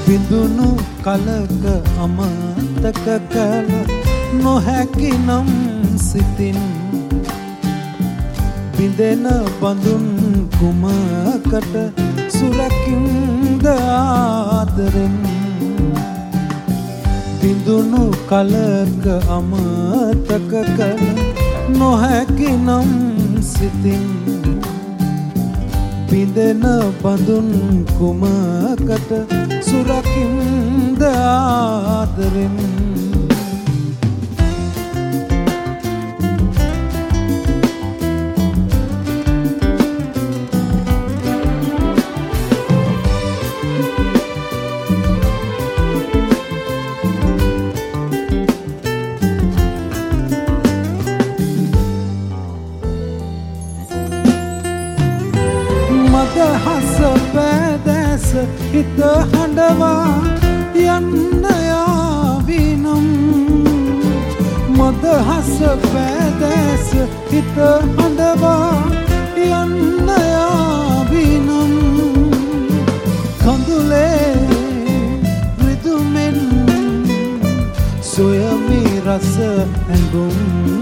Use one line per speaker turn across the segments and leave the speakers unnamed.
බිඳුණු කලක අමතක කළ නොහැකි නම් සිතින් බිඳෙන බඳුන් කුමකට සුරකින්ද ආදරෙන් බිඳුණු කලක අමතක කළ නොහැකි නම් සිතින් බිඳෙන බඳුන් කුමකට සුරකින්ද ආදරෙන් මදහස පැදැස හිත හඬවා යන්න යාවිනම් මදහස පැදැස හිත හඬවා යන්න යාවිනම් කඳුලේ රිදුමෙන් සොයමි රස ඇඟුම්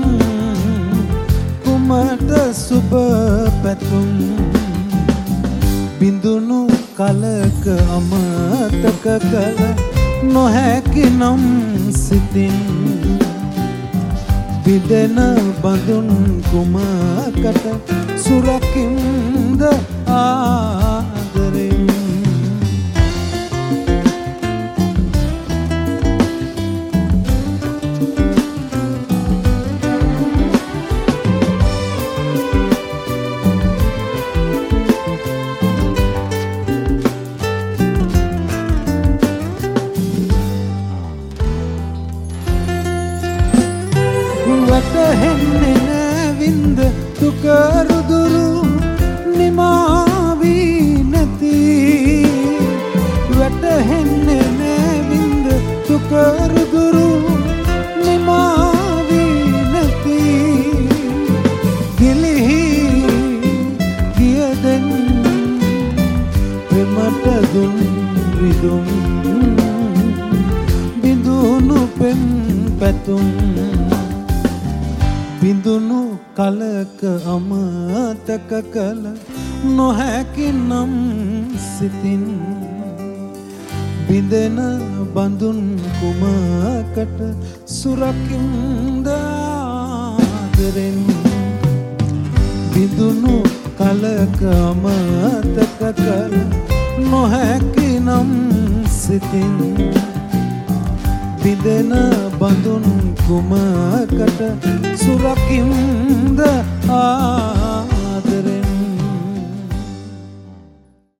කුමට සුබ පැතුම් බිඳුණු කලක අමතක කළ නොහැකි නම් සිතින් බිඳෙන බඳුන් කුමකට සුරකින්ද ආදරෙන් වැටහෙන්නේ නැවින්ද දුක රුදුරු නිමාවී නැති වැටහෙන්නේ නැවින්ද දුක රුදුරු නිමාවී නැති ගිලිහි ගියදෙන් ප්‍රමට දුන් රිදුම් බිඳුණු පෙම් පැතුම් බිඳුණු කලක අමතක කළ නොහැකි නම් සිතින් බිඳෙන බඳුන් කුමකට සුරකින්ද ආදරෙන් බිඳුණු කලක අමතක කළ නොහැකි නම් සිතින් බිඳෙන බඳුන් කුමකට සුරකින්ද